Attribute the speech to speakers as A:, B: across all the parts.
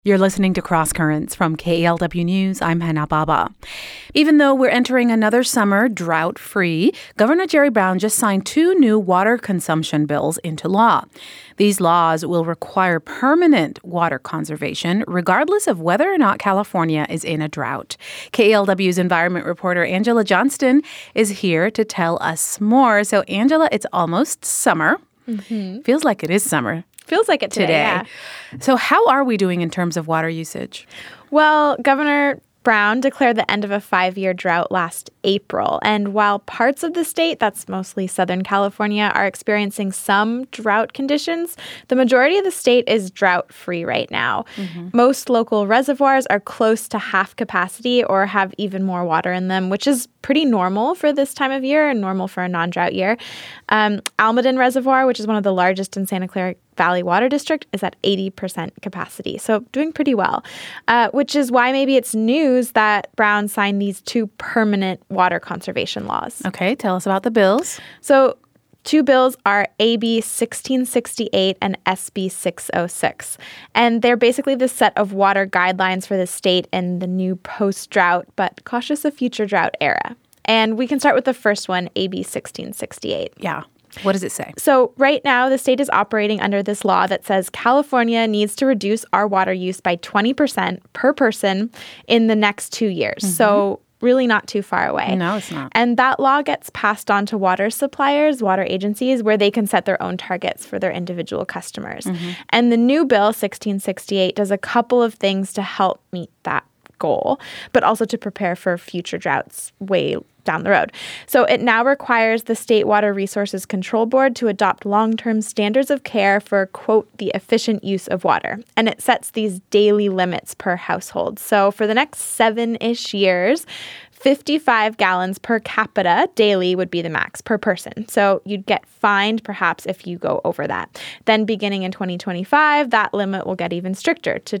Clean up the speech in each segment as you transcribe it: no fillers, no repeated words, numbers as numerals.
A: You're listening to Cross Currents from KALW News. I'm Hannah Baba. Even though we're entering another summer drought-free, Governor Jerry Brown just signed 2 new water consumption bills into law. These laws will require permanent water conservation, regardless of whether or not California is in a drought. KALW's environment reporter Angela Johnston is here to tell us more. So, Angela, it's almost summer. Feels like it is summer.
B: Feels like it today. Yeah.
A: So how are we doing in terms of water usage?
B: Well, Governor Brown declared the end of a 5-year drought last April. And while parts of the state, that's mostly Southern California, are experiencing some drought conditions, the majority of the state is drought-free right now. Most local reservoirs are close to half capacity or have even more water in them, which is pretty normal for this time of year and normal for a non-drought year. Almaden Reservoir, which is one of the largest in Santa Clara Valley Water District, is at 80% capacity. So doing pretty well, which is why maybe it's news that Brown signed these 2 permanent water conservation laws.
A: Okay, tell us about the bills.
B: So 2 bills are AB 1668 and SB 606. And they're basically the set of water guidelines for the state in the new post-drought, but cautious of future drought era. And we can start with the first one, AB 1668.
A: Yeah. What does it say? So
B: right now, the state is operating under this law that says California needs to reduce our water use by 20% per person in the next 2 years. So really not too far away.
A: No, it's not.
B: And that law gets passed on to water suppliers, water agencies, where they can set their own targets for their individual customers. And the new bill, 1668, does a couple of things to help meet that goal, but also to prepare for future droughts way down the road. So it now requires the State Water Resources Control Board to adopt long-term standards of care for, quote, the efficient use of water. And it sets these daily limits per household. So for the next 7-ish years, 55 gallons per capita daily would be the max per person. So you'd get fined perhaps if you go over that. Then beginning in 2025, that limit will get even stricter to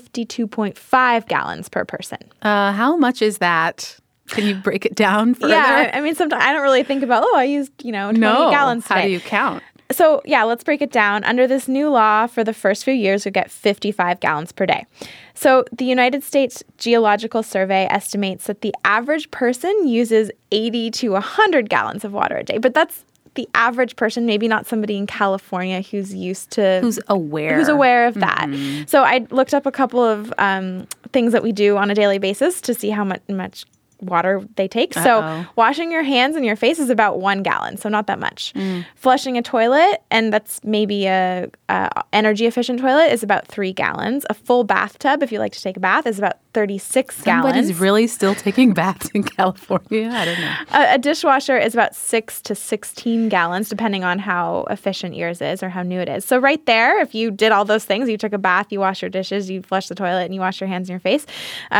B: 52.5 gallons per person.
A: How much is that? Can you break it down further?
B: Yeah, I mean, sometimes I don't really think about, I used, 20 gallons today.
A: How do you count?
B: So, yeah, let's break it down. Under this new law, for the first few years, you get 55 gallons per day. So the United States Geological Survey estimates that the average person uses 80 to 100 gallons of water a day. But that's the average person, maybe not somebody in California who's used to...
A: Who's aware of
B: that. So I looked up a couple of things that we do on a daily basis to see how much water they take. So washing your hands and your face is about 1 gallon, so not that much. Flushing a toilet, and that's maybe a energy efficient toilet, is about 3 gallons. A full bathtub, if you like to take a bath, is about 36 gallons.
A: Somebody's really still taking baths in California? I don't know.
B: A dishwasher is about 6 to 16 gallons, depending on how efficient yours is or how new it is. So right there, if you did all those things, you took a bath, you wash your dishes, you flush the toilet, and you wash your hands and your face,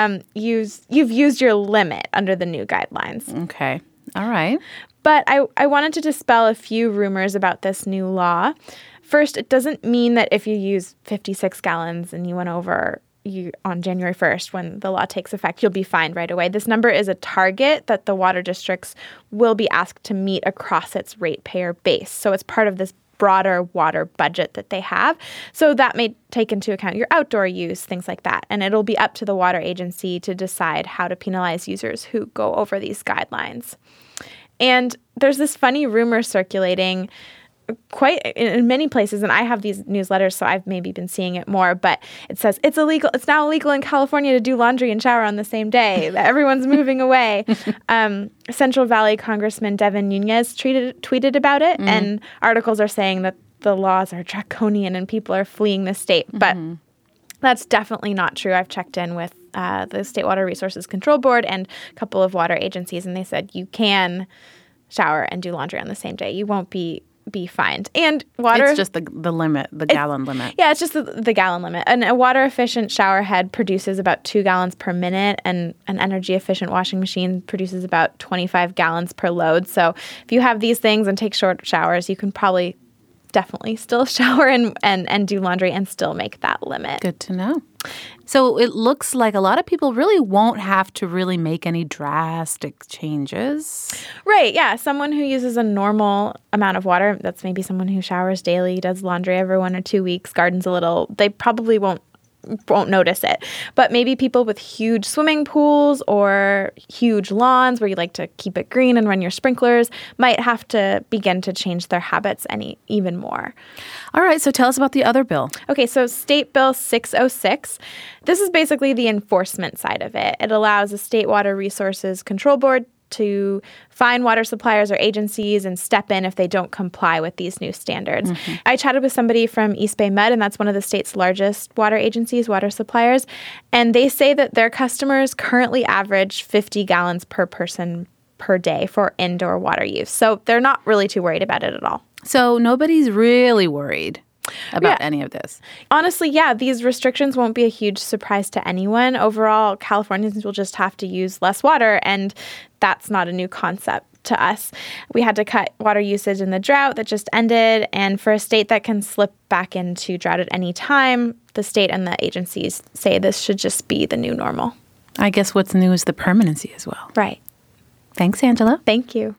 B: you've used your limit under the new guidelines.
A: Okay. All right.
B: But I wanted to dispel a few rumors about this new law. First, it doesn't mean that if you use 56 gallons and you went over on January 1st, when the law takes effect, you'll be fined right away. This number is a target that the water districts will be asked to meet across its ratepayer base. So it's part of this broader water budget that they have. So that may take into account your outdoor use, things like that. And it'll be up to the water agency to decide how to penalize users who go over these guidelines. And there's this funny rumor circulating quite in many places, and I have these newsletters, so I've maybe been seeing it more, but it says it's now illegal in California to do laundry and shower on the same day. Everyone's moving away. Central Valley Congressman Devin Nunes tweeted about it, and articles are saying that the laws are draconian and people are fleeing the state. But that's definitely not true. I've checked in with the State Water Resources Control Board and a couple of water agencies, and they said you can shower and do laundry on the same day. You won't be fined. And water...
A: It's just the limit, the gallon limit.
B: Yeah, it's just the gallon limit. And a water-efficient shower head produces about 2 gallons per minute, and an energy-efficient washing machine produces about 25 gallons per load. So if you have these things and take short showers, you can probably definitely still shower and do laundry and still make that limit.
A: Good to know. So it looks like a lot of people really won't have to really make any drastic changes.
B: Right, yeah. Someone who uses a normal amount of water, that's maybe someone who showers daily, does laundry every 1 or 2 weeks, gardens a little, they probably won't won't notice it. But maybe people with huge swimming pools or huge lawns where you like to keep it green and run your sprinklers might have to begin to change their habits even more.
A: All right, so tell us about the other bill.
B: Okay, so State Bill 606. This is basically the enforcement side of it. It allows the State Water Resources Control Board to fine water suppliers or agencies and step in if they don't comply with these new standards. Mm-hmm. I chatted with somebody from East Bay Med, and that's one of the state's largest water agencies, water suppliers, and they say that their customers currently average 50 gallons per person per day for indoor water use. So they're not really too worried about it at all.
A: So nobody's really worried about any of this.
B: Honestly, yeah, these restrictions won't be a huge surprise to anyone. Overall, Californians will just have to use less water, and that's not a new concept to us. We had to cut water usage in the drought that just ended, and for a state that can slip back into drought at any time, the state and the agencies say this should just be the new normal.
A: I guess what's new is the permanency as well.
B: Right.
A: Thanks, Angela.
B: Thank you.